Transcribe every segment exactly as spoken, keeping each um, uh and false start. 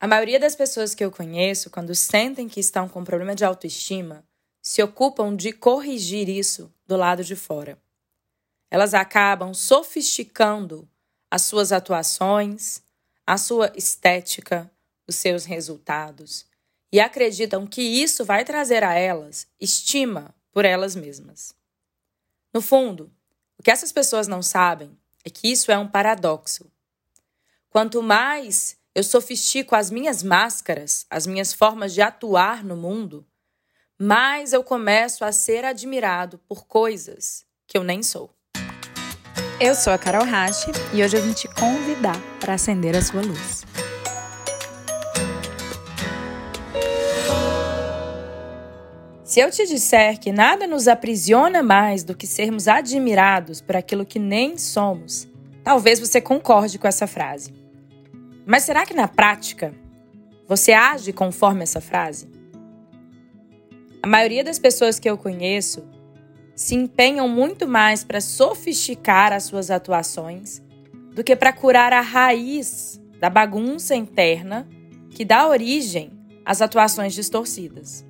A maioria das pessoas que eu conheço, quando sentem que estão com problema de autoestima, se ocupam de corrigir isso do lado de fora. Elas acabam sofisticando as suas atuações, a sua estética, os seus resultados, e acreditam que isso vai trazer a elas estima por elas mesmas. No fundo, o que essas pessoas não sabem é que isso é um paradoxo. Quanto mais eu sofistico as minhas máscaras, as minhas formas de atuar no mundo, mais eu começo a ser admirado por coisas que eu nem sou. Eu sou a Carol Rache e hoje eu vim te convidar para acender a sua luz. Se eu te disser que nada nos aprisiona mais do que sermos admirados por aquilo que nem somos, talvez você concorde com essa frase. Mas será que na prática você age conforme essa frase? A maioria das pessoas que eu conheço se empenham muito mais para sofisticar as suas atuações do que para curar a raiz da bagunça interna que dá origem às atuações distorcidas.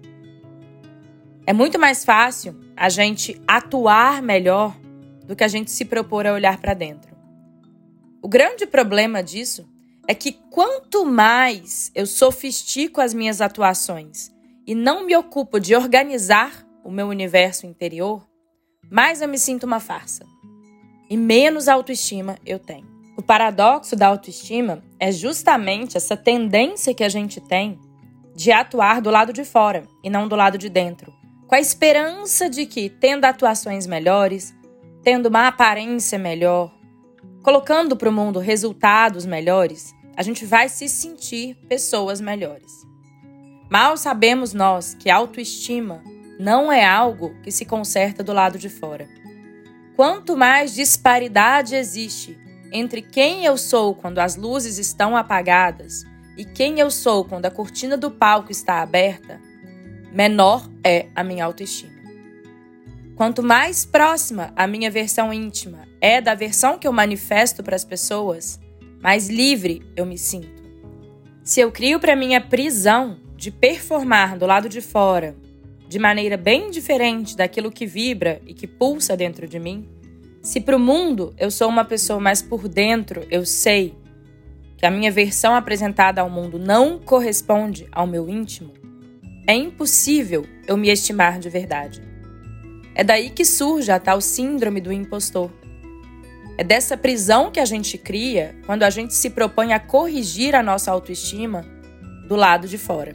É muito mais fácil a gente atuar melhor do que a gente se propor a olhar para dentro. O grande problema disso é que quanto mais eu sofistico as minhas atuações e não me ocupo de organizar o meu universo interior, mais eu me sinto uma farsa e menos autoestima eu tenho. O paradoxo da autoestima é justamente essa tendência que a gente tem de atuar do lado de fora e não do lado de dentro, com a esperança de que, tendo atuações melhores, tendo uma aparência melhor, colocando para o mundo resultados melhores, a gente vai se sentir pessoas melhores. Mal sabemos nós que autoestima não é algo que se conserta do lado de fora. Quanto mais disparidade existe entre quem eu sou quando as luzes estão apagadas e quem eu sou quando a cortina do palco está aberta, menor é a minha autoestima. Quanto mais próxima a minha versão íntima é da versão que eu manifesto para as pessoas, mais livre eu me sinto. Se eu crio para mim a prisão de performar do lado de fora, de maneira bem diferente daquilo que vibra e que pulsa dentro de mim, se para o mundo eu sou uma pessoa mais por dentro, eu sei que a minha versão apresentada ao mundo não corresponde ao meu íntimo, é impossível eu me estimar de verdade. É daí que surge a tal síndrome do impostor. É dessa prisão que a gente cria quando a gente se propõe a corrigir a nossa autoestima do lado de fora.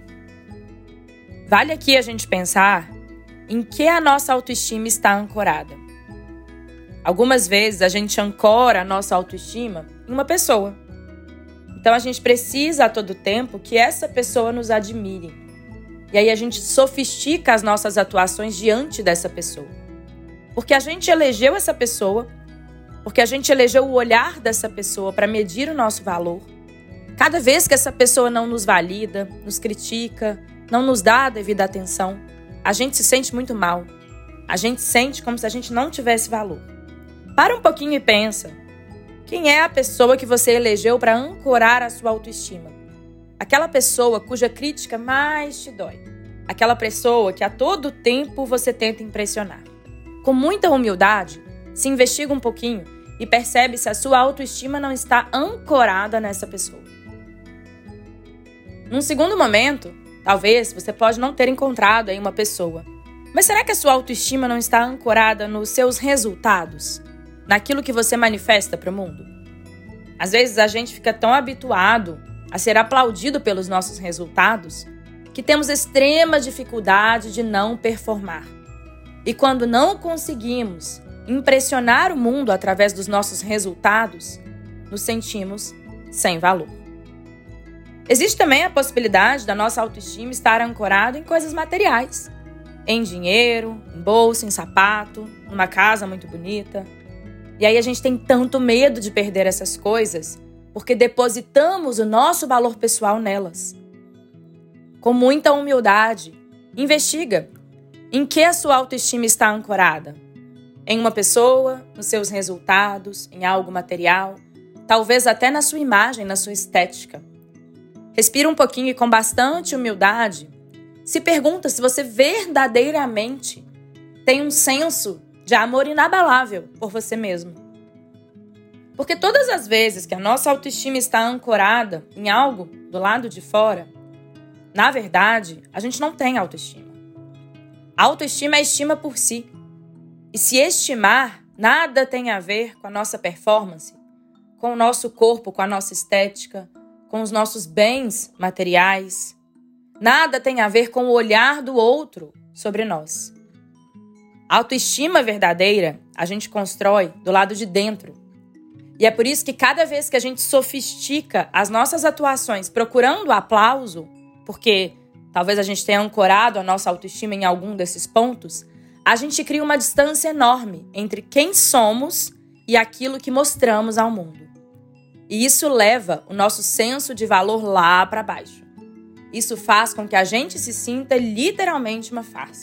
Vale aqui a gente pensar em que a nossa autoestima está ancorada. Algumas vezes a gente ancora a nossa autoestima em uma pessoa. Então a gente precisa a todo tempo que essa pessoa nos admire. E aí a gente sofistica as nossas atuações diante dessa pessoa. Porque a gente elegeu essa pessoa, porque a gente elegeu o olhar dessa pessoa para medir o nosso valor. Cada vez que essa pessoa não nos valida, nos critica, não nos dá a devida atenção, a gente se sente muito mal. A gente sente como se a gente não tivesse valor. Para um pouquinho e pensa. Quem é a pessoa que você elegeu para ancorar a sua autoestima? Aquela pessoa cuja crítica mais te dói. Aquela pessoa que a todo tempo você tenta impressionar. Com muita humildade, se investiga um pouquinho e percebe se a sua autoestima não está ancorada nessa pessoa. Num segundo momento, talvez você pode não ter encontrado aí uma pessoa. Mas será que a sua autoestima não está ancorada nos seus resultados? Naquilo que você manifesta para o mundo? Às vezes a gente fica tão habituado a ser aplaudido pelos nossos resultados que temos extrema dificuldade de não performar. E quando não conseguimos impressionar o mundo através dos nossos resultados, nos sentimos sem valor. Existe também a possibilidade da nossa autoestima estar ancorada em coisas materiais. Em dinheiro, em bolsa, em sapato, numa casa muito bonita. E aí a gente tem tanto medo de perder essas coisas porque depositamos o nosso valor pessoal nelas. Com muita humildade, investiga em que a sua autoestima está ancorada. Em uma pessoa, nos seus resultados, em algo material, talvez até na sua imagem, na sua estética. Respira um pouquinho e com bastante humildade, se pergunta se você verdadeiramente tem um senso de amor inabalável por você mesmo. Porque todas as vezes que a nossa autoestima está ancorada em algo do lado de fora, na verdade, a gente não tem autoestima. A autoestima é estima por si. E se estimar nada tem a ver com a nossa performance, com o nosso corpo, com a nossa estética, com os nossos bens materiais. Nada tem a ver com o olhar do outro sobre nós. A autoestima verdadeira a gente constrói do lado de dentro. E é por isso que cada vez que a gente sofistica as nossas atuações procurando aplauso, porque talvez a gente tenha ancorado a nossa autoestima em algum desses pontos, a gente cria uma distância enorme entre quem somos e aquilo que mostramos ao mundo. E isso leva o nosso senso de valor lá para baixo. Isso faz com que a gente se sinta literalmente uma farsa.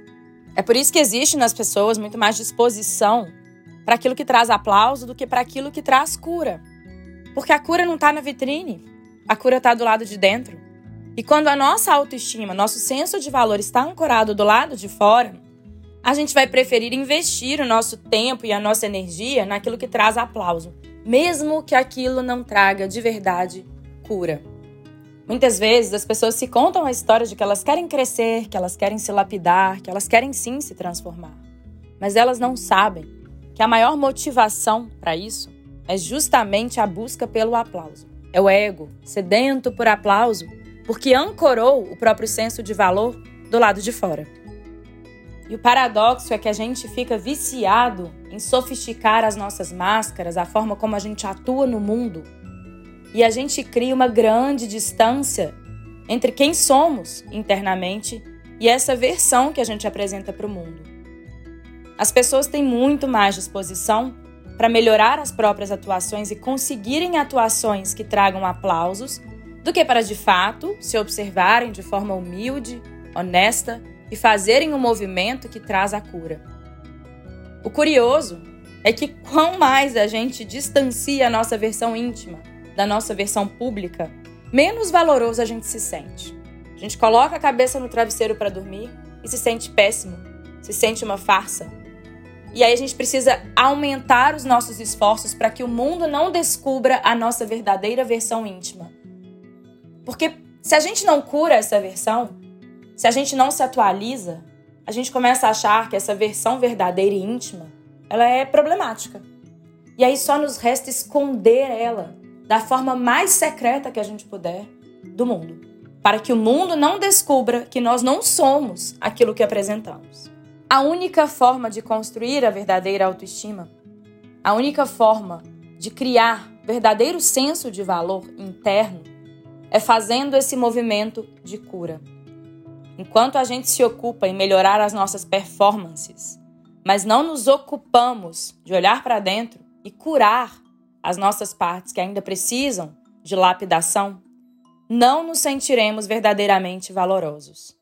É por isso que existe nas pessoas muito mais disposição para aquilo que traz aplauso do que para aquilo que traz cura. Porque a cura não está na vitrine, a cura está do lado de dentro. E quando a nossa autoestima, nosso senso de valor está ancorado do lado de fora, a gente vai preferir investir o nosso tempo e a nossa energia naquilo que traz aplauso, mesmo que aquilo não traga de verdade cura. Muitas vezes as pessoas se contam a história de que elas querem crescer, que elas querem se lapidar, que elas querem sim se transformar. Mas elas não sabem que a maior motivação para isso é justamente a busca pelo aplauso. É o ego, sedento por aplauso, porque ancorou o próprio senso de valor do lado de fora. E o paradoxo é que a gente fica viciado em sofisticar as nossas máscaras, a forma como a gente atua no mundo, e a gente cria uma grande distância entre quem somos internamente e essa versão que a gente apresenta para o mundo. As pessoas têm muito mais disposição para melhorar as próprias atuações e conseguirem atuações que tragam aplausos do que para, de fato, se observarem de forma humilde, honesta e fazerem um movimento que traz a cura. O curioso é que quanto mais a gente distancia a nossa versão íntima da nossa versão pública, menos valoroso a gente se sente. A gente coloca a cabeça no travesseiro para dormir e se sente péssimo, se sente uma farsa. E aí a gente precisa aumentar os nossos esforços para que o mundo não descubra a nossa verdadeira versão íntima. Porque se a gente não cura essa versão, se a gente não se atualiza, a gente começa a achar que essa versão verdadeira e íntima, ela é problemática. E aí só nos resta esconder ela da forma mais secreta que a gente puder do mundo, para que o mundo não descubra que nós não somos aquilo que apresentamos. A única forma de construir a verdadeira autoestima, a única forma de criar verdadeiro senso de valor interno é fazendo esse movimento de cura. Enquanto a gente se ocupa em melhorar as nossas performances, mas não nos ocupamos de olhar para dentro e curar as nossas partes que ainda precisam de lapidação, não nos sentiremos verdadeiramente valorosos.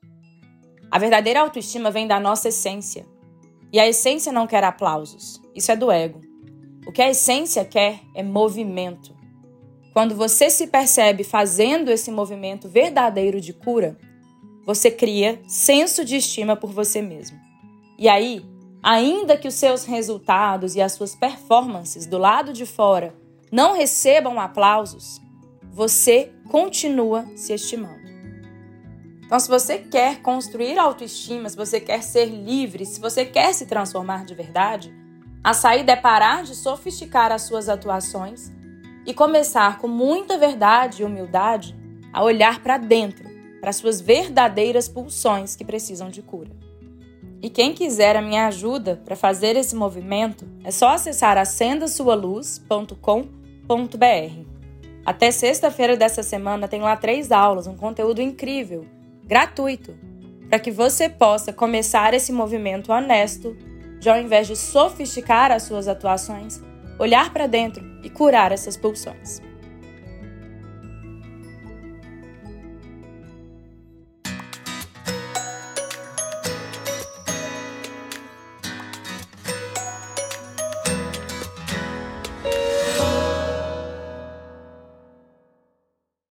A verdadeira autoestima vem da nossa essência. E a essência não quer aplausos. Isso é do ego. O que a essência quer é movimento. Quando você se percebe fazendo esse movimento verdadeiro de cura, você cria senso de estima por você mesmo. E aí, ainda que os seus resultados e as suas performances do lado de fora não recebam aplausos, você continua se estimando. Então, se você quer construir autoestima, se você quer ser livre, se você quer se transformar de verdade, a saída é parar de sofisticar as suas atuações e começar com muita verdade e humildade a olhar para dentro, para suas verdadeiras pulsões que precisam de cura. E quem quiser a minha ajuda para fazer esse movimento, é só acessar acenda sua luz ponto com ponto b r. Até sexta-feira dessa semana tem lá três aulas, um conteúdo incrível, gratuito, para que você possa começar esse movimento honesto de, ao invés de sofisticar as suas atuações, olhar para dentro e curar essas pulsões.